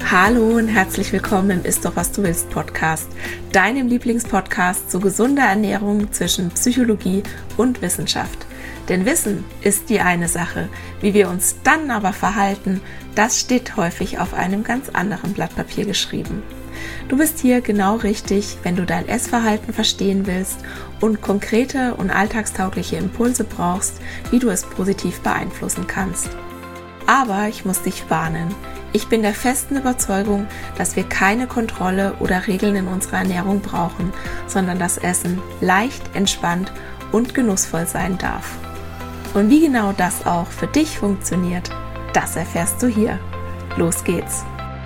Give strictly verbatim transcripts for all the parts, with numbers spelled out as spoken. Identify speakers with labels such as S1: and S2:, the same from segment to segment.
S1: Hallo und herzlich willkommen im Ist doch was du willst Podcast, deinem Lieblingspodcast zu gesunder Ernährung zwischen Psychologie und Wissenschaft. Denn Wissen ist die eine Sache, wie wir uns dann aber verhalten, das steht häufig auf einem ganz anderen Blatt Papier geschrieben. Du bist hier genau richtig, wenn du dein Essverhalten verstehen willst und konkrete und alltagstaugliche Impulse brauchst, wie du es positiv beeinflussen kannst. Aber ich muss dich warnen. Ich bin der festen Überzeugung, dass wir keine Kontrolle oder Regeln in unserer Ernährung brauchen, sondern das Essen leicht, entspannt und genussvoll sein darf. Und wie genau das auch für dich funktioniert, das erfährst du hier. Los geht's!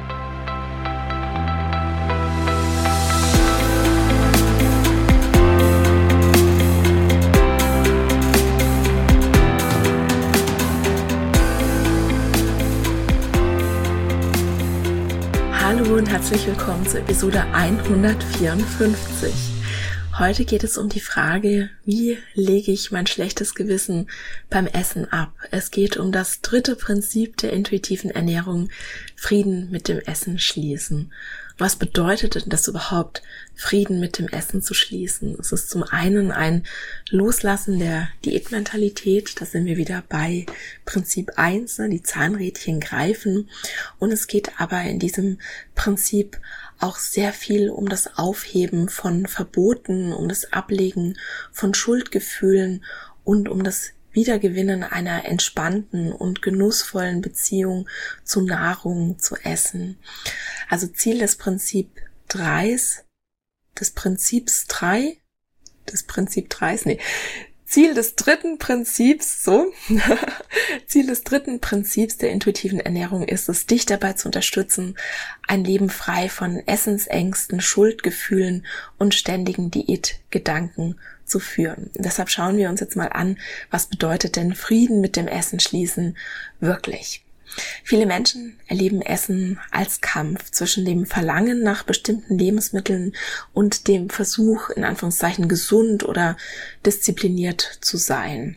S1: Hallo und herzlich willkommen zur Episode hundertvierundfünfzig. Heute geht es um die Frage, wie lege ich mein schlechtes Gewissen beim Essen ab? Es geht um das dritte Prinzip der intuitiven Ernährung, Frieden mit dem Essen schließen. Was bedeutet denn das überhaupt, Frieden mit dem Essen zu schließen? Es ist zum einen ein Loslassen der Diätmentalität, da sind wir wieder bei Prinzip eins, ne, die Zahnrädchen greifen. Und es geht aber in diesem Prinzip auch sehr viel um das Aufheben von Verboten, um das Ablegen von Schuldgefühlen und um das Wiedergewinnen einer entspannten und genussvollen Beziehung zu Nahrung, zu Essen. Also Ziel des Prinzip dreis, des Prinzips drei, des Prinzip dreis, nee, Ziel des dritten Prinzips, so, Ziel des dritten Prinzips der intuitiven Ernährung ist es, dich dabei zu unterstützen, ein Leben frei von Essensängsten, Schuldgefühlen und ständigen Diätgedanken zu führen. Und deshalb schauen wir uns jetzt mal an, was bedeutet denn Frieden mit dem Essen schließen wirklich? Viele Menschen erleben Essen als Kampf zwischen dem Verlangen nach bestimmten Lebensmitteln und dem Versuch, in Anführungszeichen gesund oder diszipliniert zu sein.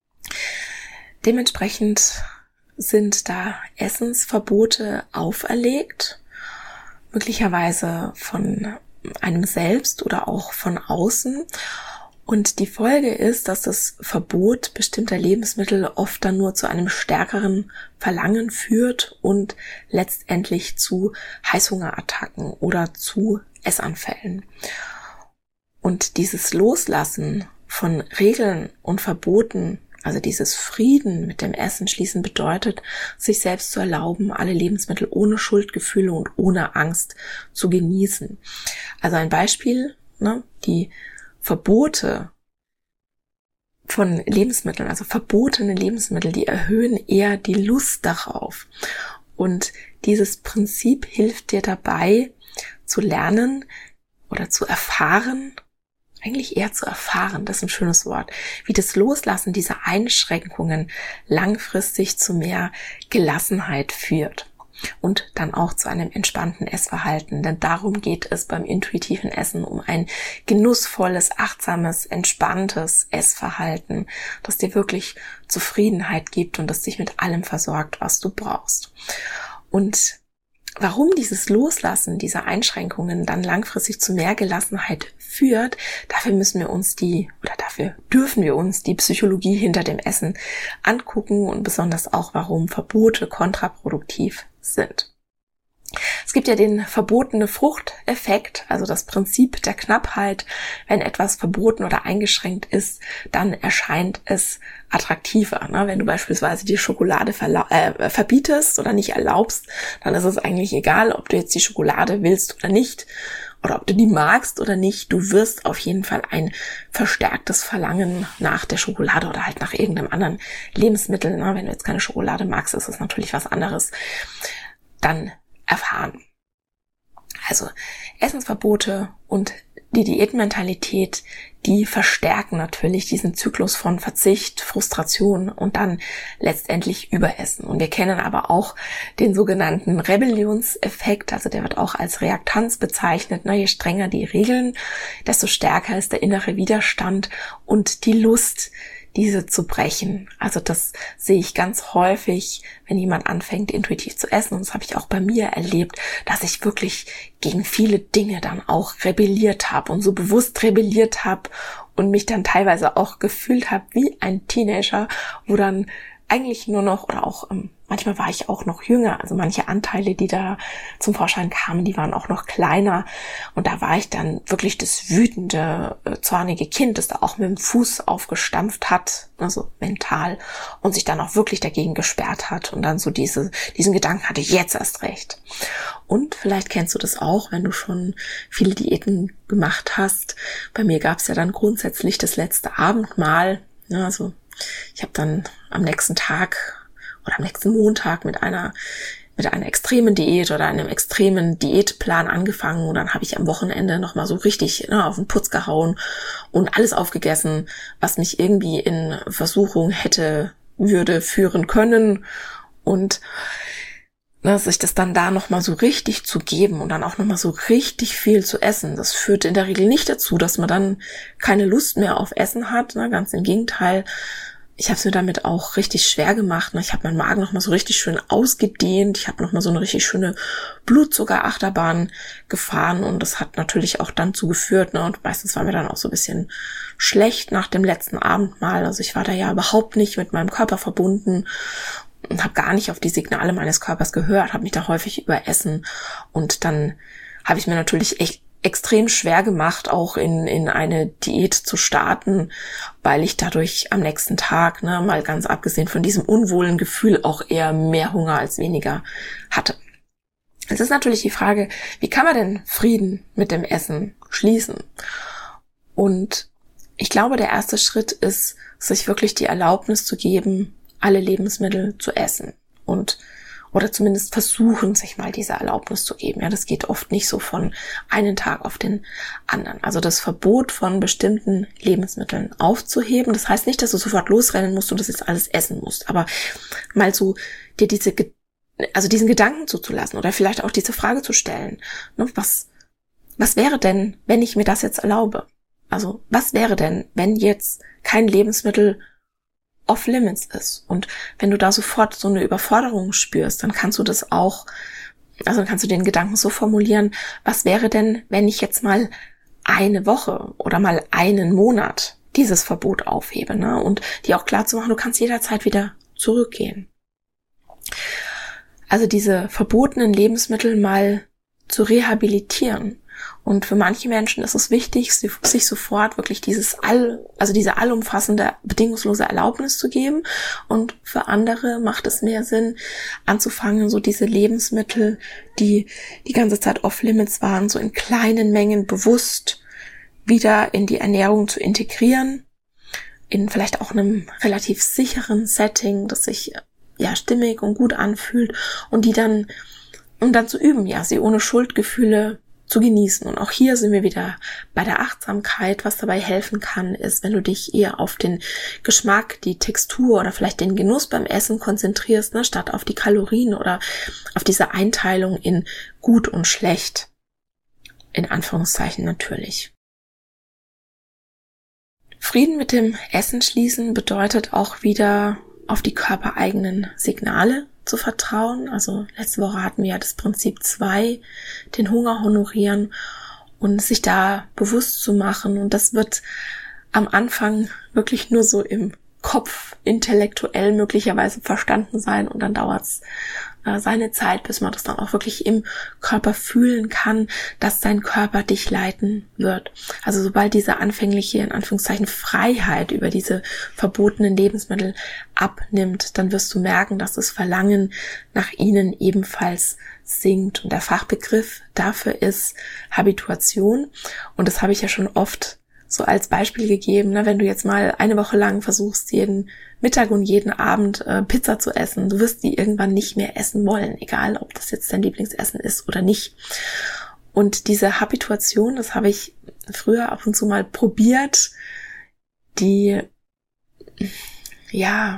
S1: Dementsprechend sind da Essensverbote auferlegt, möglicherweise von einem selbst oder auch von außen. Und die Folge ist, dass das Verbot bestimmter Lebensmittel oft dann nur zu einem stärkeren Verlangen führt und letztendlich zu Heißhungerattacken oder zu Essanfällen. Und dieses Loslassen von Regeln und Verboten, also dieses Frieden mit dem Essen schließen, bedeutet, sich selbst zu erlauben, alle Lebensmittel ohne Schuldgefühle und ohne Angst zu genießen. Also ein Beispiel, ne, die Verbote von Lebensmitteln, also verbotene Lebensmittel, die erhöhen eher die Lust darauf. Und dieses Prinzip hilft dir dabei, zu lernen oder zu erfahren, eigentlich eher zu erfahren, das ist ein schönes Wort, wie das Loslassen dieser Einschränkungen langfristig zu mehr Gelassenheit führt. Und dann auch zu einem entspannten Essverhalten. Denn darum geht es beim intuitiven Essen, um ein genussvolles, achtsames, entspanntes Essverhalten, das dir wirklich Zufriedenheit gibt und das dich mit allem versorgt, was du brauchst. Und warum dieses Loslassen dieser Einschränkungen dann langfristig zu mehr Gelassenheit führt, dafür müssen wir uns die, oder dafür dürfen wir uns die Psychologie hinter dem Essen angucken und besonders auch, warum Verbote kontraproduktiv sind. Es gibt ja den verbotene Fruchteffekt, also das Prinzip der Knappheit. Wenn etwas verboten oder eingeschränkt ist, dann erscheint es attraktiver. Ne? Wenn du beispielsweise die Schokolade verla- äh, verbietest oder nicht erlaubst, dann ist es eigentlich egal, ob du jetzt die Schokolade willst oder nicht oder ob du die magst oder nicht. Du wirst auf jeden Fall ein verstärktes Verlangen nach der Schokolade oder halt nach irgendeinem anderen Lebensmittel, ne? Wenn du jetzt keine Schokolade magst, ist es natürlich was anderes, dann erfahren. Also Essensverbote und die Diätmentalität, die verstärken natürlich diesen Zyklus von Verzicht, Frustration und dann letztendlich Überessen. Und wir kennen aber auch den sogenannten Rebellionseffekt, also der wird auch als Reaktanz bezeichnet. Je strenger die Regeln, desto stärker ist der innere Widerstand und die Lust, diese zu brechen. Also das sehe ich ganz häufig, wenn jemand anfängt, intuitiv zu essen. Und das habe ich auch bei mir erlebt, dass ich wirklich gegen viele Dinge dann auch rebelliert habe und so bewusst rebelliert habe und mich dann teilweise auch gefühlt habe wie ein Teenager, wo dann eigentlich nur noch, oder auch ähm, manchmal war ich auch noch jünger, also manche Anteile, die da zum Vorschein kamen, die waren auch noch kleiner, und da war ich dann wirklich das wütende, äh, zornige Kind, das da auch mit dem Fuß aufgestampft hat, also mental, und sich dann auch wirklich dagegen gesperrt hat und dann so diese diesen Gedanken hatte, jetzt erst recht. Und vielleicht kennst du das auch, wenn du schon viele Diäten gemacht hast. Bei mir gab es ja dann grundsätzlich das letzte Abendmahl, ja, also ich habe dann am nächsten Tag oder am nächsten Montag mit einer mit einer extremen Diät oder einem extremen Diätplan angefangen, und dann habe ich am Wochenende nochmal so richtig ne, auf den Putz gehauen und alles aufgegessen, was mich irgendwie in Versuchung hätte, würde führen können, und ne, sich das dann da nochmal so richtig zu geben und dann auch nochmal so richtig viel zu essen, das führt in der Regel nicht dazu, dass man dann keine Lust mehr auf Essen hat, ne, ganz im Gegenteil. Ich habe es mir damit auch richtig schwer gemacht. Ne? Ich habe meinen Magen nochmal so richtig schön ausgedehnt. Ich habe nochmal so eine richtig schöne Blutzuckerachterbahn gefahren, und das hat natürlich auch dann zugeführt. Ne? Und meistens war mir dann auch so ein bisschen schlecht nach dem letzten Abendmahl. Also ich war da ja überhaupt nicht mit meinem Körper verbunden und habe gar nicht auf die Signale meines Körpers gehört, habe mich da häufig überessen, und dann habe ich mir natürlich echt extrem schwer gemacht, auch in in eine Diät zu starten, weil ich dadurch am nächsten Tag, ne, mal ganz abgesehen von diesem unwohlen Gefühl, auch eher mehr Hunger als weniger hatte. Es ist natürlich die Frage, wie kann man denn Frieden mit dem Essen schließen? Und ich glaube, der erste Schritt ist, sich wirklich die Erlaubnis zu geben, alle Lebensmittel zu essen, und oder zumindest versuchen, sich mal diese Erlaubnis zu geben. Ja, das geht oft nicht so von einem Tag auf den anderen. Also das Verbot von bestimmten Lebensmitteln aufzuheben. Das heißt nicht, dass du sofort losrennen musst und das jetzt alles essen musst. Aber mal so dir diese, also diesen Gedanken zuzulassen oder vielleicht auch diese Frage zu stellen. Ne, was, was wäre denn, wenn ich mir das jetzt erlaube? Also was wäre denn, wenn jetzt kein Lebensmittel off-limits ist? Und wenn du da sofort so eine Überforderung spürst, dann kannst du das auch, also dann kannst du den Gedanken so formulieren, was wäre denn, wenn ich jetzt mal eine Woche oder mal einen Monat dieses Verbot aufhebe, ne? Und dir auch klar zu machen, du kannst jederzeit wieder zurückgehen. Also diese verbotenen Lebensmittel mal zu rehabilitieren. Und für manche Menschen ist es wichtig, sich sofort wirklich dieses all, also diese allumfassende, bedingungslose Erlaubnis zu geben. Und für andere macht es mehr Sinn, anzufangen, so diese Lebensmittel, die die ganze Zeit off-limits waren, so in kleinen Mengen bewusst wieder in die Ernährung zu integrieren. In vielleicht auch einem relativ sicheren Setting, das sich ja stimmig und gut anfühlt, und die dann, um dann zu üben, ja, sie ohne Schuldgefühle zu genießen. Und auch hier sind wir wieder bei der Achtsamkeit. Was dabei helfen kann, ist, wenn du dich eher auf den Geschmack, die Textur oder vielleicht den Genuss beim Essen konzentrierst, ne, statt auf die Kalorien oder auf diese Einteilung in gut und schlecht. In Anführungszeichen natürlich. Frieden mit dem Essen schließen bedeutet auch wieder auf die körpereigenen Signale zu vertrauen. Also letzte Woche hatten wir ja das Prinzip zwei, den Hunger honorieren, und sich da bewusst zu machen. Und das wird am Anfang wirklich nur so im Kopf intellektuell möglicherweise verstanden sein, und dann dauert es äh, seine Zeit, bis man das dann auch wirklich im Körper fühlen kann, dass dein Körper dich leiten wird. Also sobald diese anfängliche, in Anführungszeichen, Freiheit über diese verbotenen Lebensmittel abnimmt, dann wirst du merken, dass das Verlangen nach ihnen ebenfalls sinkt. Und der Fachbegriff dafür ist Habituation, und das habe ich ja schon oft so als Beispiel gegeben, ne? Wenn du jetzt mal eine Woche lang versuchst, jeden Mittag und jeden Abend äh, Pizza zu essen, du wirst die irgendwann nicht mehr essen wollen, egal ob das jetzt dein Lieblingsessen ist oder nicht. Und diese Habituation, das habe ich früher ab und zu mal probiert, die, ja,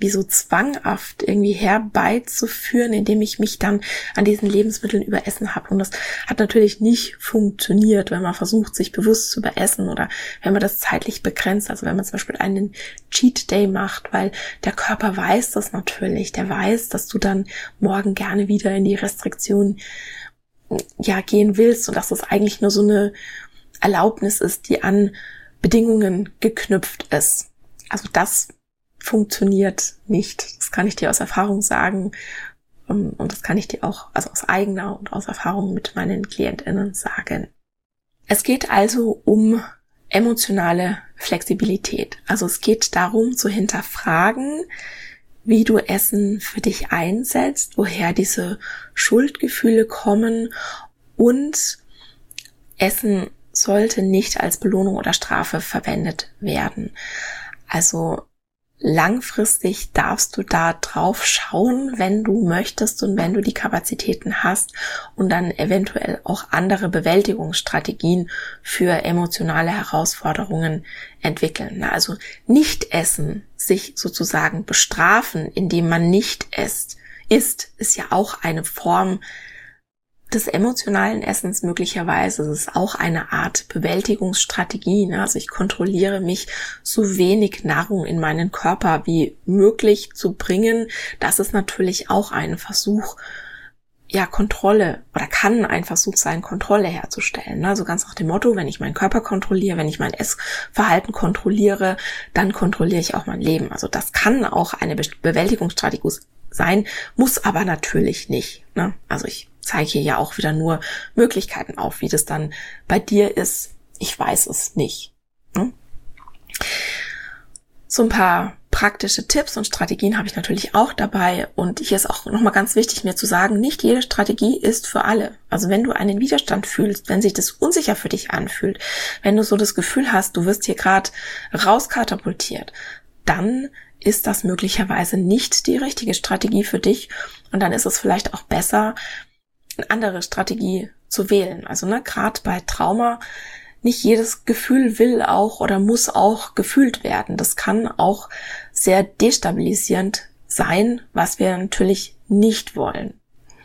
S1: wie so zwanghaft irgendwie herbeizuführen, indem ich mich dann an diesen Lebensmitteln überessen habe. Und das hat natürlich nicht funktioniert, wenn man versucht, sich bewusst zu überessen oder wenn man das zeitlich begrenzt. Also wenn man zum Beispiel einen Cheat Day macht, weil der Körper weiß das natürlich. Der weiß, dass du dann morgen gerne wieder in die Restriktion ja gehen willst und dass das eigentlich nur so eine Erlaubnis ist, die an Bedingungen geknüpft ist. Also das funktioniert nicht. Das kann ich dir aus Erfahrung sagen. Und das kann ich dir auch also aus eigener und aus Erfahrung mit meinen KlientInnen sagen. Es geht also um emotionale Flexibilität. Also es geht darum, zu hinterfragen, wie du Essen für dich einsetzt, woher diese Schuldgefühle kommen, und Essen sollte nicht als Belohnung oder Strafe verwendet werden. Also langfristig darfst du da drauf schauen, wenn du möchtest und wenn du die Kapazitäten hast, und dann eventuell auch andere Bewältigungsstrategien für emotionale Herausforderungen entwickeln. Also nicht essen, sich sozusagen bestrafen, indem man nicht isst, isst, ist ja auch eine Form des emotionalen Essens möglicherweise. Es ist auch eine Art Bewältigungsstrategie. Ne? Also ich kontrolliere mich, so wenig Nahrung in meinen Körper wie möglich zu bringen. Das ist natürlich auch ein Versuch, ja, Kontrolle, oder kann ein Versuch sein, Kontrolle herzustellen. Ne? Also ganz nach dem Motto, wenn ich meinen Körper kontrolliere, wenn ich mein Essverhalten kontrolliere, dann kontrolliere ich auch mein Leben. Also das kann auch eine Be- Bewältigungsstrategie sein, muss aber natürlich nicht. Ne? Also ich zeige hier ja auch wieder nur Möglichkeiten auf, wie das dann bei dir ist. Ich weiß es nicht. Ne? So ein paar praktische Tipps und Strategien habe ich natürlich auch dabei. Und hier ist auch nochmal ganz wichtig, mir zu sagen, nicht jede Strategie ist für alle. Also wenn du einen Widerstand fühlst, wenn sich das unsicher für dich anfühlt, wenn du so das Gefühl hast, du wirst hier gerade rauskatapultiert, dann ist das möglicherweise nicht die richtige Strategie für dich. Und dann ist es vielleicht auch besser, eine andere Strategie zu wählen. Also ne, gerade bei Trauma, nicht jedes Gefühl will auch oder muss auch gefühlt werden. Das kann auch sehr destabilisierend sein, was wir natürlich nicht wollen.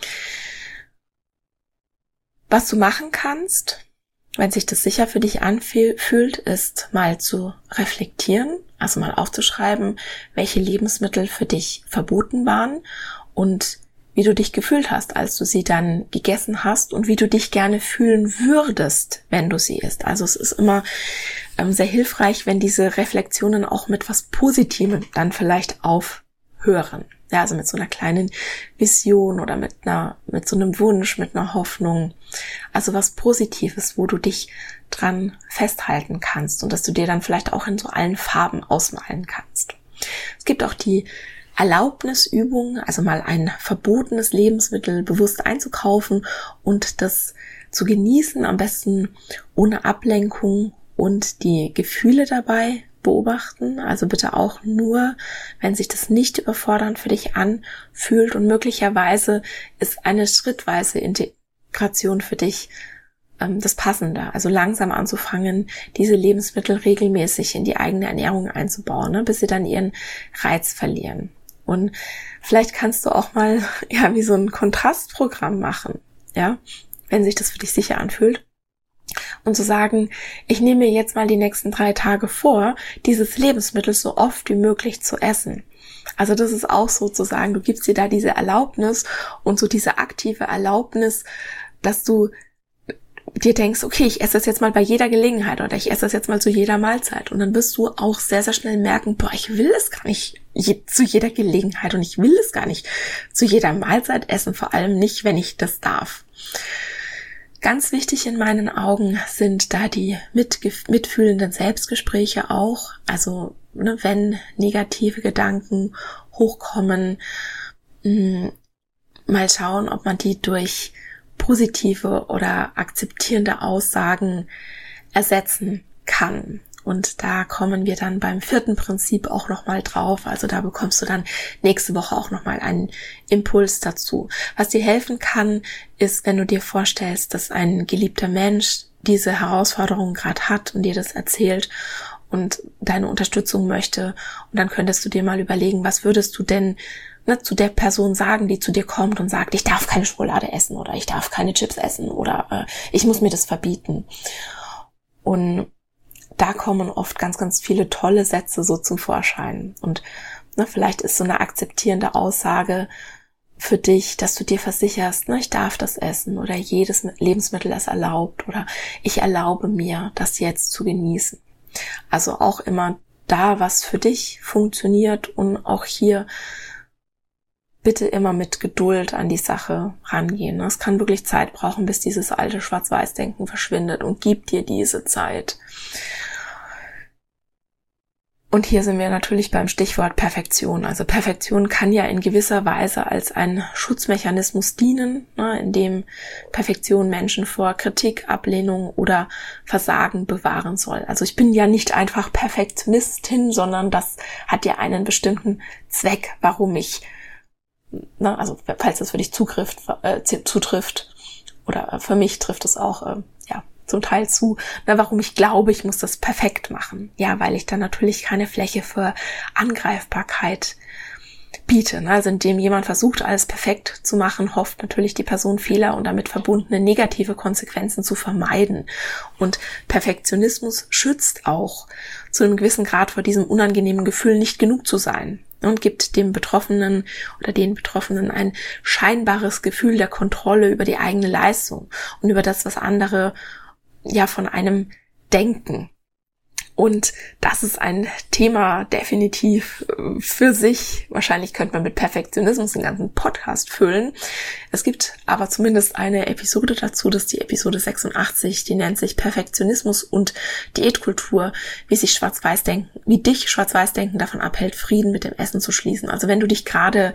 S1: Was du machen kannst, wenn sich das sicher für dich anfühlt, ist mal zu reflektieren, also mal aufzuschreiben, welche Lebensmittel für dich verboten waren und wie du dich gefühlt hast, als du sie dann gegessen hast, und wie du dich gerne fühlen würdest, wenn du sie isst. Also es ist immer ähm, sehr hilfreich, wenn diese Reflexionen auch mit was Positivem dann vielleicht aufhören. Ja, also mit so einer kleinen Vision oder mit einer, mit so einem Wunsch, mit einer Hoffnung. Also was Positives, wo du dich dran festhalten kannst und dass du dir dann vielleicht auch in so allen Farben ausmalen kannst. Es gibt auch die Erlaubnisübung, also mal ein verbotenes Lebensmittel bewusst einzukaufen und das zu genießen, am besten ohne Ablenkung, und die Gefühle dabei beobachten. Also bitte auch nur, wenn sich das nicht überfordernd für dich anfühlt, und möglicherweise ist eine schrittweise Integration für dich ähm, das Passende. Also langsam anzufangen, diese Lebensmittel regelmäßig in die eigene Ernährung einzubauen, ne, bis sie dann ihren Reiz verlieren. Und vielleicht kannst du auch mal, ja, wie so ein Kontrastprogramm machen, ja, wenn sich das für dich sicher anfühlt. Und zu sagen, ich nehme mir jetzt mal die nächsten drei Tage vor, dieses Lebensmittel so oft wie möglich zu essen. Also das ist auch sozusagen, du gibst dir da diese Erlaubnis und so diese aktive Erlaubnis, dass du dir denkst, okay, ich esse das jetzt mal bei jeder Gelegenheit oder ich esse das jetzt mal zu jeder Mahlzeit. Und dann wirst du auch sehr, sehr schnell merken, boah, ich will es gar nicht je, zu jeder Gelegenheit und ich will es gar nicht zu jeder Mahlzeit essen, vor allem nicht, wenn ich das darf. Ganz wichtig in meinen Augen sind da die mitgef- mitfühlenden Selbstgespräche auch. Also ne, wenn negative Gedanken hochkommen, mh, mal schauen, ob man die durch positive oder akzeptierende Aussagen ersetzen kann. Und da kommen wir dann beim vierten Prinzip auch nochmal drauf. Also da bekommst du dann nächste Woche auch nochmal einen Impuls dazu. Was dir helfen kann, ist, wenn du dir vorstellst, dass ein geliebter Mensch diese Herausforderung gerade hat und dir das erzählt und deine Unterstützung möchte. Und dann könntest du dir mal überlegen, was würdest du denn ne, zu der Person sagen, die zu dir kommt und sagt, ich darf keine Schokolade essen oder ich darf keine Chips essen oder äh, ich muss mir das verbieten. Und da kommen oft ganz, ganz viele tolle Sätze so zum Vorschein. Und ne, vielleicht ist so eine akzeptierende Aussage für dich, dass du dir versicherst, ne, ich darf das essen oder jedes Lebensmittel ist erlaubt oder ich erlaube mir, das jetzt zu genießen. Also auch immer da, was für dich funktioniert und auch hier bitte immer mit Geduld an die Sache rangehen. Es kann wirklich Zeit brauchen, bis dieses alte Schwarz-Weiß-Denken verschwindet und gib dir diese Zeit. Und hier sind wir natürlich beim Stichwort Perfektion. Also Perfektion kann ja in gewisser Weise als ein Schutzmechanismus dienen, ne, in dem Perfektion Menschen vor Kritik, Ablehnung oder Versagen bewahren soll. Also ich bin ja nicht einfach Perfektionistin, sondern das hat ja einen bestimmten Zweck, warum ich, ne, also falls das für dich zutrifft, äh, zutrifft oder für mich trifft es auch, äh, ja, zum Teil zu, na, warum ich glaube, ich muss das perfekt machen. Ja, weil ich dann natürlich keine Fläche für Angreifbarkeit biete. Ne? Also indem jemand versucht, alles perfekt zu machen, hofft natürlich die Person Fehler und damit verbundene negative Konsequenzen zu vermeiden. Und Perfektionismus schützt auch zu einem gewissen Grad vor diesem unangenehmen Gefühl, nicht genug zu sein. Und gibt dem Betroffenen oder den Betroffenen ein scheinbares Gefühl der Kontrolle über die eigene Leistung und über das, was andere ja von einem denken. Und das ist ein Thema definitiv für sich. Wahrscheinlich könnte man mit Perfektionismus den ganzen Podcast füllen. Es gibt aber zumindest eine Episode dazu, das ist die Episode sechsundachtzig, die nennt sich Perfektionismus und Diätkultur, wie sich Schwarz-Weiß-Denken, wie dich Schwarz-Weiß-Denken davon abhält, Frieden mit dem Essen zu schließen. Also wenn du dich gerade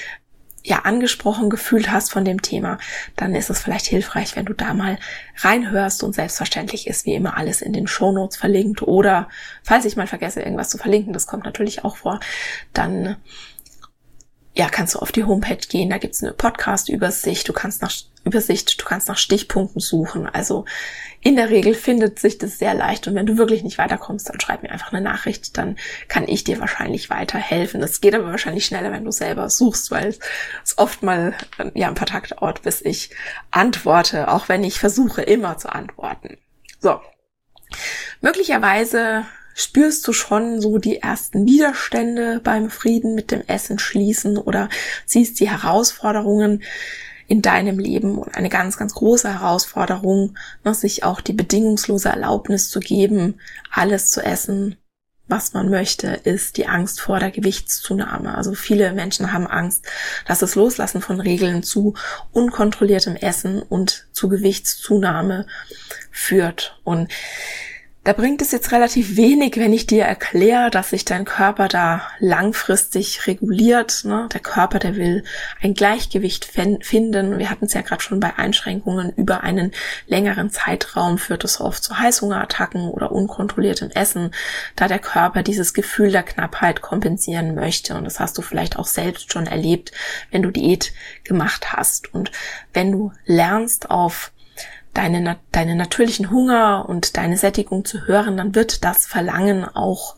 S1: ja angesprochen gefühlt hast von dem Thema, dann ist es vielleicht hilfreich, wenn du da mal reinhörst, und selbstverständlich ist wie immer alles in den Shownotes verlinkt, oder falls ich mal vergesse, irgendwas zu verlinken, das kommt natürlich auch vor, dann ja, kannst du auf die Homepage gehen, da gibt's eine Podcast-Übersicht, du kannst nach Übersicht, du kannst nach Stichpunkten suchen, also in der Regel findet sich das sehr leicht, und wenn du wirklich nicht weiterkommst, dann schreib mir einfach eine Nachricht, dann kann ich dir wahrscheinlich weiterhelfen. Das geht aber wahrscheinlich schneller, wenn du selber suchst, weil es oft mal ja ein paar Tage dauert, bis ich antworte, auch wenn ich versuche immer zu antworten. So, möglicherweise spürst du schon so die ersten Widerstände beim Frieden mit dem Essen schließen oder siehst die Herausforderungen in deinem Leben, und eine ganz, ganz große Herausforderung, ne, sich auch die bedingungslose Erlaubnis zu geben, alles zu essen, was man möchte, ist die Angst vor der Gewichtszunahme. Also viele Menschen haben Angst, dass das Loslassen von Regeln zu unkontrolliertem Essen und zu Gewichtszunahme führt. Und da bringt es jetzt relativ wenig, wenn ich dir erkläre, dass sich dein Körper da langfristig reguliert. Ne? Der Körper, der will ein Gleichgewicht finden. Wir hatten es ja gerade schon bei Einschränkungen über einen längeren Zeitraum, führt es oft zu Heißhungerattacken oder unkontrolliertem Essen, da der Körper dieses Gefühl der Knappheit kompensieren möchte. Und das hast du vielleicht auch selbst schon erlebt, wenn du Diät gemacht hast. Und wenn du lernst, auf Deine, deine natürlichen Hunger und deine Sättigung zu hören, dann wird das Verlangen auch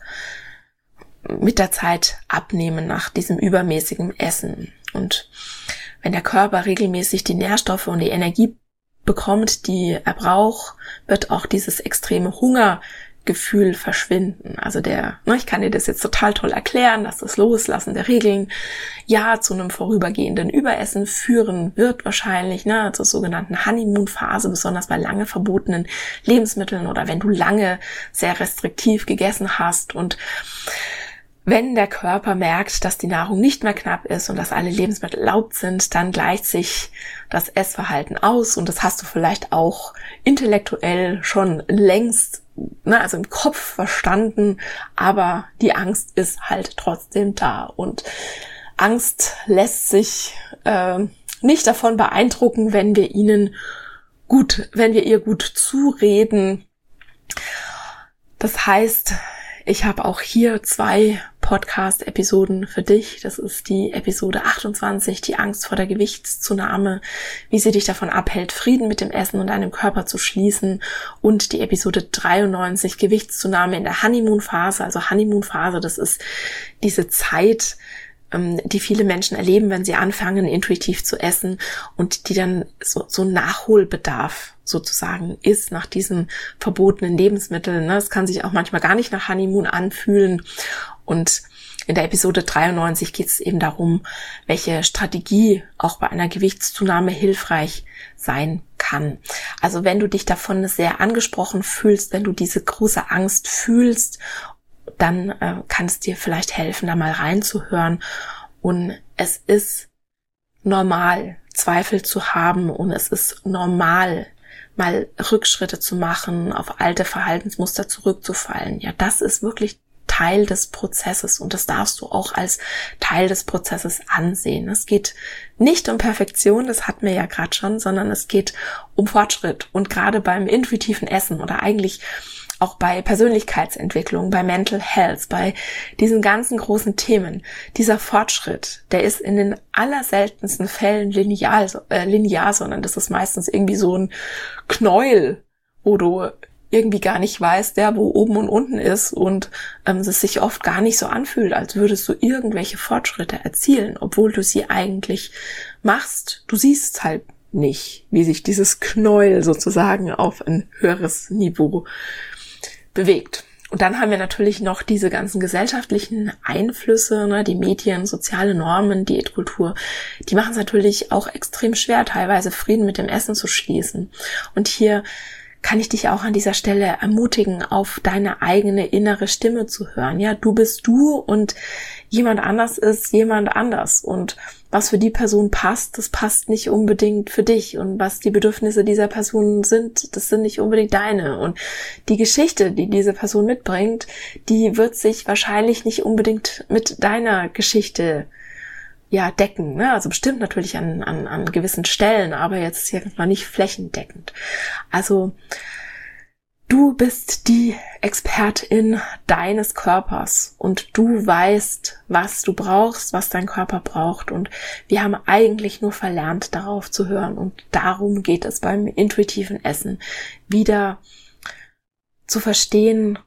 S1: mit der Zeit abnehmen nach diesem übermäßigen Essen. Und wenn der Körper regelmäßig die Nährstoffe und die Energie bekommt, die er braucht, wird auch dieses extreme Hungergefühl verschwinden. Also der, ne, ich kann dir das jetzt total toll erklären, dass das Loslassen der Regeln ja zu einem vorübergehenden Überessen führen wird wahrscheinlich, ne, zur sogenannten Honeymoon-Phase, besonders bei lange verbotenen Lebensmitteln oder wenn du lange sehr restriktiv gegessen hast. Und wenn der Körper merkt, dass die Nahrung nicht mehr knapp ist und dass alle Lebensmittel erlaubt sind, dann gleicht sich das Essverhalten aus, und das hast du vielleicht auch intellektuell schon längst, ne, also im Kopf verstanden, aber die Angst ist halt trotzdem da, und Angst lässt sich äh, nicht davon beeindrucken, wenn wir ihnen gut, wenn wir ihr gut zureden. Das heißt, ich habe auch hier zwei Podcast-Episoden für dich. Das ist die Episode achtundzwanzig, die Angst vor der Gewichtszunahme, wie sie dich davon abhält, Frieden mit dem Essen und deinem Körper zu schließen, und die Episode dreiundneunzig, Gewichtszunahme in der Honeymoon-Phase. Also Honeymoon-Phase, das ist diese Zeit, die viele Menschen erleben, wenn sie anfangen, intuitiv zu essen, und die dann so, so Nachholbedarf sozusagen ist nach diesen verbotenen Lebensmitteln. Es kann sich auch manchmal gar nicht nach Honeymoon anfühlen. Und in der Episode dreiundneunzig geht es eben darum, welche Strategie auch bei einer Gewichtszunahme hilfreich sein kann. Also wenn du dich davon sehr angesprochen fühlst, wenn du diese große Angst fühlst, dann äh, kann es dir vielleicht helfen, da mal reinzuhören. Und es ist normal, Zweifel zu haben, und es ist normal, mal Rückschritte zu machen, auf alte Verhaltensmuster zurückzufallen. Ja, das ist wirklich Teil des Prozesses, und das darfst du auch als Teil des Prozesses ansehen. Es geht nicht um Perfektion, das hatten wir ja gerade schon, sondern es geht um Fortschritt. Und gerade beim intuitiven Essen oder eigentlich auch bei Persönlichkeitsentwicklung, bei Mental Health, bei diesen ganzen großen Themen, dieser Fortschritt, der ist in den allerseltensten Fällen linear, äh, linear, sondern das ist meistens irgendwie so ein Knäuel, wo du irgendwie gar nicht weißt, der wo oben und unten ist, und ähm, es sich oft gar nicht so anfühlt, als würdest du irgendwelche Fortschritte erzielen, obwohl du sie eigentlich machst. Du siehst halt nicht, wie sich dieses Knäuel sozusagen auf ein höheres Niveau bewegt. Und dann haben wir natürlich noch diese ganzen gesellschaftlichen Einflüsse, ne, die Medien, soziale Normen, Diätkultur, die machen es natürlich auch extrem schwer, teilweise Frieden mit dem Essen zu schließen. Und hier kann ich dich auch an dieser Stelle ermutigen, auf deine eigene innere Stimme zu hören. Ja, du bist du und jemand anders ist jemand anders. Und was für die Person passt, das passt nicht unbedingt für dich. Und was die Bedürfnisse dieser Person sind, das sind nicht unbedingt deine. Und die Geschichte, die diese Person mitbringt, die wird sich wahrscheinlich nicht unbedingt mit deiner Geschichte ja decken, ne? Also bestimmt natürlich an, an, an gewissen Stellen, aber jetzt hier mal nicht flächendeckend. Also du bist die Expertin deines Körpers, und du weißt, was du brauchst, was dein Körper braucht, und wir haben eigentlich nur verlernt, darauf zu hören, und darum geht es beim intuitiven Essen, wieder zu verstehen,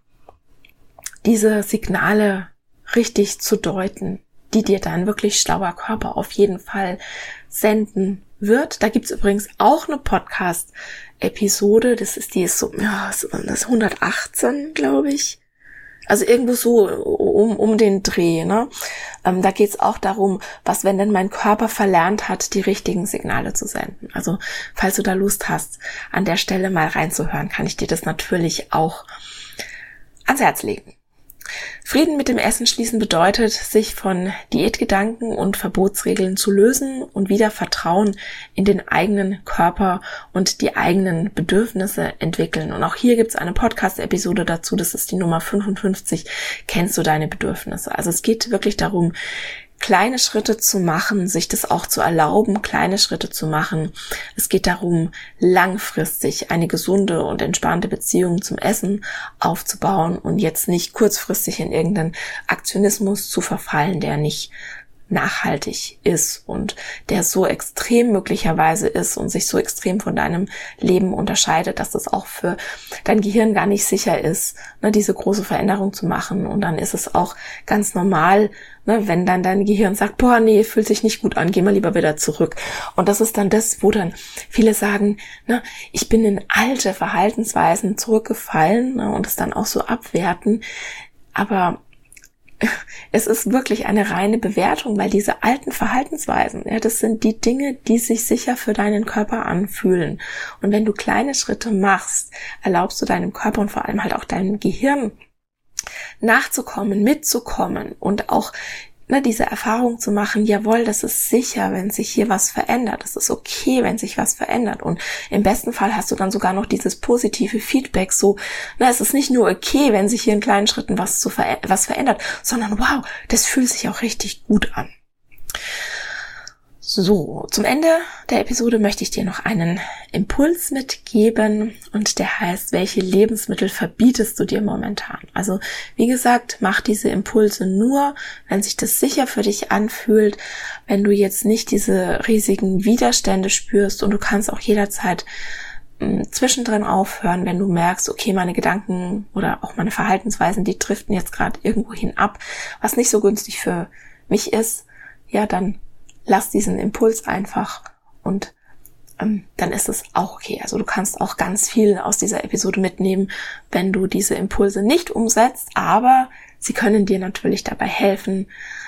S1: diese Signale richtig zu deuten, die dir dein wirklich schlauer Körper auf jeden Fall senden wird. Da gibt's übrigens auch eine Podcast-Episode, das ist die ist so, ja, das ist hundertachtzehn, glaube ich. Also irgendwo so um um den Dreh, ne? Ähm, da geht's auch darum, was, wenn denn mein Körper verlernt hat, die richtigen Signale zu senden. Also falls du da Lust hast, an der Stelle mal reinzuhören, kann ich dir das natürlich auch ans Herz legen. Frieden mit dem Essen schließen bedeutet, sich von Diätgedanken und Verbotsregeln zu lösen und wieder Vertrauen in den eigenen Körper und die eigenen Bedürfnisse entwickeln. Und auch hier gibt es eine Podcast-Episode dazu, das ist die Nummer fünfundfünfzig, kennst du deine Bedürfnisse? Also es geht wirklich darum, kleine Schritte zu machen, sich das auch zu erlauben, kleine Schritte zu machen. Es geht darum, langfristig eine gesunde und entspannte Beziehung zum Essen aufzubauen und jetzt nicht kurzfristig in irgendeinen Aktionismus zu verfallen, der nicht nachhaltig ist und der so extrem möglicherweise ist und sich so extrem von deinem Leben unterscheidet, dass das auch für dein Gehirn gar nicht sicher ist, ne, diese große Veränderung zu machen. Und dann ist es auch ganz normal, ne, wenn dann dein Gehirn sagt, boah, nee, fühlt sich nicht gut an, geh mal lieber wieder zurück. Und das ist dann das, wo dann viele sagen, ne, ich bin in alte Verhaltensweisen zurückgefallen, ne, und es dann auch so abwerten. Aber es ist wirklich eine reine Bewertung, weil diese alten Verhaltensweisen, ja, das sind die Dinge, die sich sicher für deinen Körper anfühlen. Und wenn du kleine Schritte machst, erlaubst du deinem Körper und vor allem halt auch deinem Gehirn nachzukommen, mitzukommen und auch ne, diese Erfahrung zu machen, jawohl, das ist sicher, wenn sich hier was verändert. Es ist okay, wenn sich was verändert. Und im besten Fall hast du dann sogar noch dieses positive Feedback, so, na, es ist nicht nur okay, wenn sich hier in kleinen Schritten was, zu ver- was verändert, sondern wow, das fühlt sich auch richtig gut an. So, zum Ende der Episode möchte ich dir noch einen Impuls mitgeben und der heißt, welche Lebensmittel verbietest du dir momentan? Also, wie gesagt, mach diese Impulse nur, wenn sich das sicher für dich anfühlt, wenn du jetzt nicht diese riesigen Widerstände spürst, und du kannst auch jederzeit mh, zwischendrin aufhören, wenn du merkst, okay, meine Gedanken oder auch meine Verhaltensweisen, die driften jetzt gerade irgendwohin ab, was nicht so günstig für mich ist, ja, dann lass diesen Impuls einfach und ähm, dann ist es auch okay. Also du kannst auch ganz viel aus dieser Episode mitnehmen, wenn du diese Impulse nicht umsetzt, aber sie können dir natürlich dabei helfen,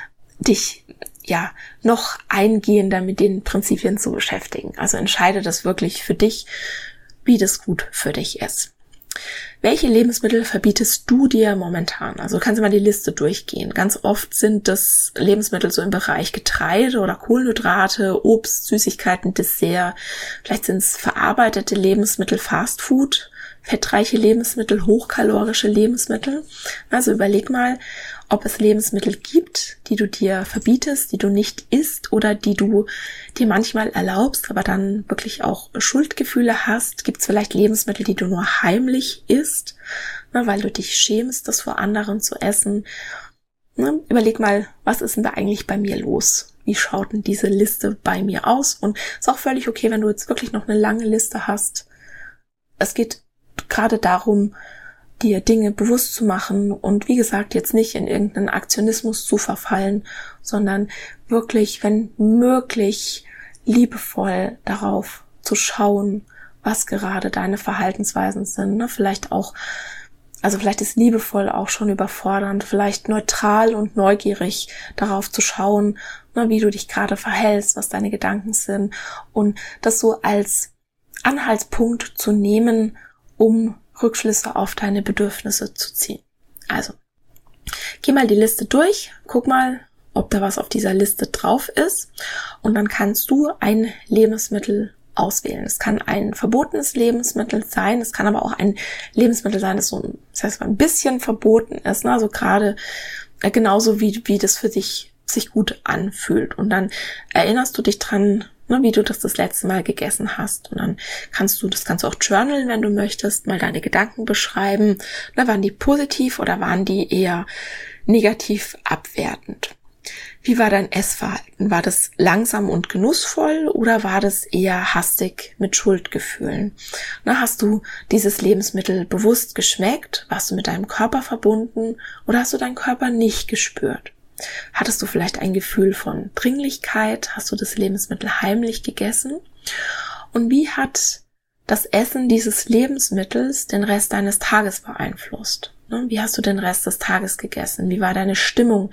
S1: dich ja noch eingehender mit den Prinzipien zu beschäftigen. Also entscheide das wirklich für dich, wie das gut für dich ist. Welche Lebensmittel verbietest du dir momentan? Also du kannst mal die Liste durchgehen. Ganz oft sind das Lebensmittel so im Bereich Getreide oder Kohlenhydrate, Obst, Süßigkeiten, Dessert. Vielleicht sind es verarbeitete Lebensmittel, Fastfood, fettreiche Lebensmittel, hochkalorische Lebensmittel. Also überleg mal, ob es Lebensmittel gibt, die du dir verbietest, die du nicht isst oder die du dir manchmal erlaubst, aber dann wirklich auch Schuldgefühle hast. Gibt es vielleicht Lebensmittel, die du nur heimlich isst, ne, weil du dich schämst, das vor anderen zu essen. Ne, überleg mal, was ist denn da eigentlich bei mir los? Wie schaut denn diese Liste bei mir aus? Und es ist auch völlig okay, wenn du jetzt wirklich noch eine lange Liste hast. Es geht gerade darum, dir Dinge bewusst zu machen und wie gesagt, jetzt nicht in irgendeinen Aktionismus zu verfallen, sondern wirklich, wenn möglich, liebevoll darauf zu schauen, was gerade deine Verhaltensweisen sind. Ne? Vielleicht auch, also vielleicht ist liebevoll auch schon überfordernd, vielleicht neutral und neugierig darauf zu schauen, ne, wie du dich gerade verhältst, was deine Gedanken sind und das so als Anhaltspunkt zu nehmen, um Rückschlüsse auf deine Bedürfnisse zu ziehen. Also, geh mal die Liste durch, guck mal, ob da was auf dieser Liste drauf ist und dann kannst du ein Lebensmittel auswählen. Es kann ein verbotenes Lebensmittel sein, es kann aber auch ein Lebensmittel sein, das so das heißt, ein bisschen verboten ist, ne? Also gerade äh, genauso wie, wie das für dich sich gut anfühlt. Und dann erinnerst du dich dran, ne, wie du das das letzte Mal gegessen hast. Und dann kannst du, das kannst du auch journalen, wenn du möchtest, mal deine Gedanken beschreiben. Na, waren die positiv oder waren die eher negativ abwertend? Wie war dein Essverhalten? War das langsam und genussvoll oder war das eher hastig mit Schuldgefühlen? Na, hast du dieses Lebensmittel bewusst geschmeckt? Warst du mit deinem Körper verbunden oder hast du deinen Körper nicht gespürt? Hattest du vielleicht ein Gefühl von Dringlichkeit? Hast du das Lebensmittel heimlich gegessen? Und wie hat das Essen dieses Lebensmittels den Rest deines Tages beeinflusst? Wie hast du den Rest des Tages gegessen? Wie war deine Stimmung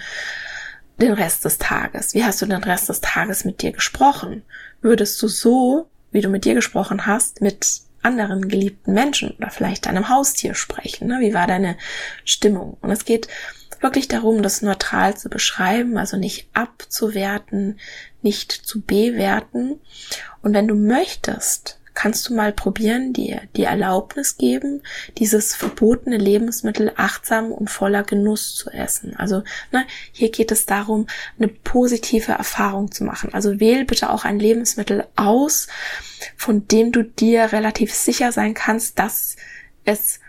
S1: den Rest des Tages? Wie hast du den Rest des Tages mit dir gesprochen? Würdest du so, wie du mit dir gesprochen hast, mit anderen geliebten Menschen oder vielleicht deinem Haustier sprechen? Wie war deine Stimmung? Und es geht wirklich darum, das neutral zu beschreiben, also nicht abzuwerten, nicht zu bewerten. Und wenn du möchtest, kannst du mal probieren, dir die Erlaubnis geben, dieses verbotene Lebensmittel achtsam und voller Genuss zu essen. Also ne, hier geht es darum, eine positive Erfahrung zu machen. Also wähl bitte auch ein Lebensmittel aus, von dem du dir relativ sicher sein kannst, dass es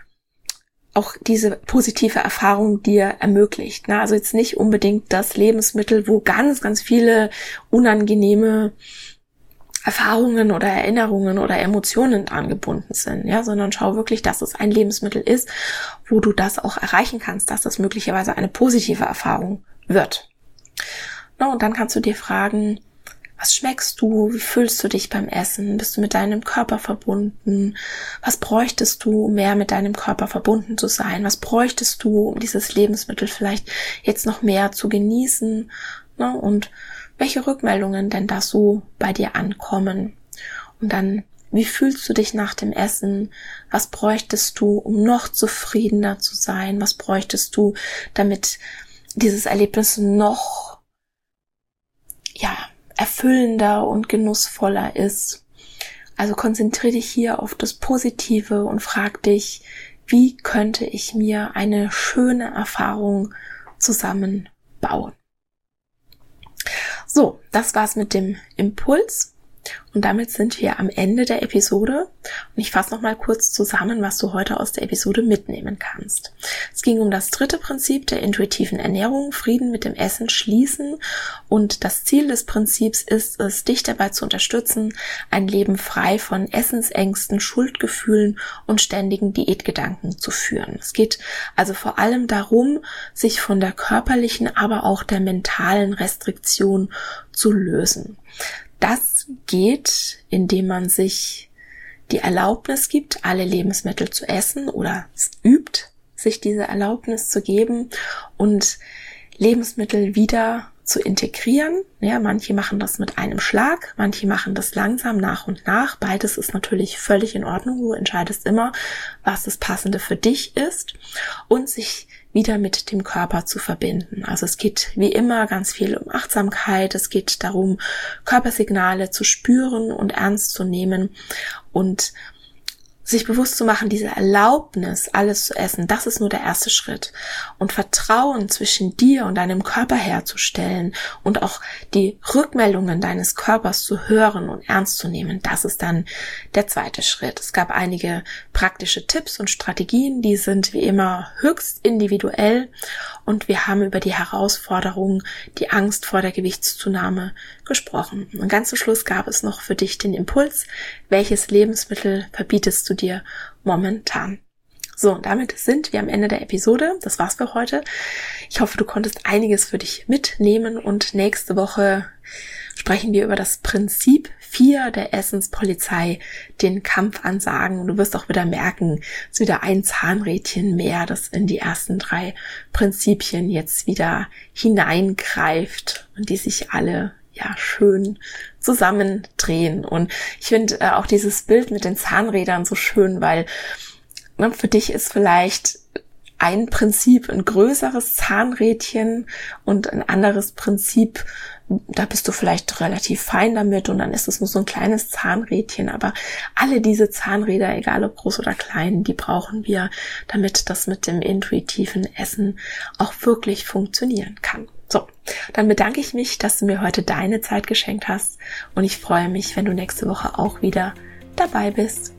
S1: auch diese positive Erfahrung dir ermöglicht. Ne? Also jetzt nicht unbedingt das Lebensmittel, wo ganz, ganz viele unangenehme Erfahrungen oder Erinnerungen oder Emotionen angebunden sind, ja, sondern schau wirklich, dass es ein Lebensmittel ist, wo du das auch erreichen kannst, dass das möglicherweise eine positive Erfahrung wird. Na, und dann kannst du dir fragen, was schmeckst du? Wie fühlst du dich beim Essen? Bist du mit deinem Körper verbunden? Was bräuchtest du, um mehr mit deinem Körper verbunden zu sein? Was bräuchtest du, um dieses Lebensmittel vielleicht jetzt noch mehr zu genießen? Na, und welche Rückmeldungen denn da so bei dir ankommen? Und dann, wie fühlst du dich nach dem Essen? Was bräuchtest du, um noch zufriedener zu sein? Was bräuchtest du, damit dieses Erlebnis noch, ja, erfüllender und genussvoller ist? Also konzentriere dich hier auf das Positive und frag dich, wie könnte ich mir eine schöne Erfahrung zusammenbauen? So, das war's mit dem Impuls. Und damit sind wir am Ende der Episode. Und ich fasse noch mal kurz zusammen, was du heute aus der Episode mitnehmen kannst. Es ging um das dritte Prinzip der intuitiven Ernährung, Frieden mit dem Essen schließen. Und das Ziel des Prinzips ist es, dich dabei zu unterstützen, ein Leben frei von Essensängsten, Schuldgefühlen und ständigen Diätgedanken zu führen. Es geht also vor allem darum, sich von der körperlichen, aber auch der mentalen Restriktion zu lösen. Das geht, indem man sich die Erlaubnis gibt, alle Lebensmittel zu essen oder es übt, sich diese Erlaubnis zu geben und Lebensmittel wieder zu integrieren. Ja, manche machen das mit einem Schlag, manche machen das langsam nach und nach. Beides ist natürlich völlig in Ordnung. Du entscheidest immer, was das Passende für dich ist und sich wieder mit dem Körper zu verbinden. Also es geht wie immer ganz viel um Achtsamkeit. Es geht darum, Körpersignale zu spüren und ernst zu nehmen und sich bewusst zu machen, diese Erlaubnis, alles zu essen, das ist nur der erste Schritt. Und Vertrauen zwischen dir und deinem Körper herzustellen und auch die Rückmeldungen deines Körpers zu hören und ernst zu nehmen, das ist dann der zweite Schritt. Es gab einige praktische Tipps und Strategien, die sind wie immer höchst individuell und wir haben über die Herausforderung, die Angst vor der Gewichtszunahme gesprochen. Und ganz zum Schluss gab es noch für dich den Impuls, welches Lebensmittel verbietest du dir momentan? So, und damit sind wir am Ende der Episode. Das war's für heute. Ich hoffe, du konntest einiges für dich mitnehmen und nächste Woche sprechen wir über das Prinzip vier der Essenspolizei, den Kampf ansagen. Und du wirst auch wieder merken, es ist wieder ein Zahnrädchen mehr, das in die ersten drei Prinzipien jetzt wieder hineingreift und die sich alle ja schön zusammendrehen. Und ich finde äh, auch dieses Bild mit den Zahnrädern so schön, weil ne, für dich ist vielleicht ein Prinzip ein größeres Zahnrädchen und ein anderes Prinzip, da bist du vielleicht relativ fein damit und dann ist es nur so ein kleines Zahnrädchen, aber alle diese Zahnräder, egal ob groß oder klein, die brauchen wir, damit das mit dem intuitiven Essen auch wirklich funktionieren kann. So, dann bedanke ich mich, dass du mir heute deine Zeit geschenkt hast und ich freue mich, wenn du nächste Woche auch wieder dabei bist.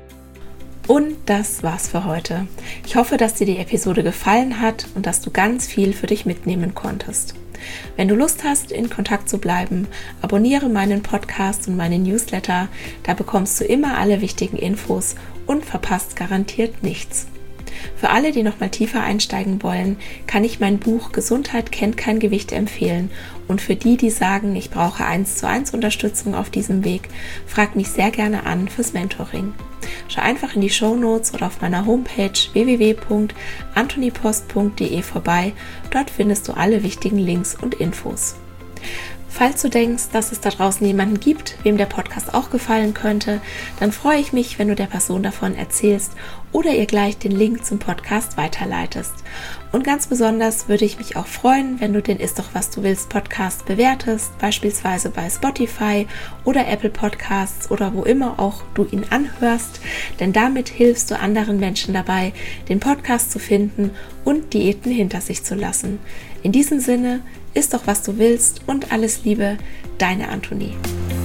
S1: Und das war's für heute. Ich hoffe, dass dir die Episode gefallen hat und dass du ganz viel für dich mitnehmen konntest. Wenn du Lust hast, in Kontakt zu bleiben, abonniere meinen Podcast und meinen Newsletter, da bekommst du immer alle wichtigen Infos und verpasst garantiert nichts. Für alle, die noch mal tiefer einsteigen wollen, kann ich mein Buch Gesundheit kennt kein Gewicht empfehlen. Und für die, die sagen, ich brauche eins zu eins Unterstützung auf diesem Weg, frag mich sehr gerne an fürs Mentoring. Schau einfach in die Shownotes oder auf meiner Homepage w w w punkt antonipost punkt d e vorbei. Dort findest du alle wichtigen Links und Infos. Falls du denkst, dass es da draußen jemanden gibt, wem der Podcast auch gefallen könnte, dann freue ich mich, wenn du der Person davon erzählst oder ihr gleich den Link zum Podcast weiterleitest. Und ganz besonders würde ich mich auch freuen, wenn du den Ist doch was du willst Podcast bewertest, beispielsweise bei Spotify oder Apple Podcasts oder wo immer auch du ihn anhörst, denn damit hilfst du anderen Menschen dabei, den Podcast zu finden und Diäten hinter sich zu lassen. In diesem Sinne, ist doch was du willst und alles Liebe, deine Antonie.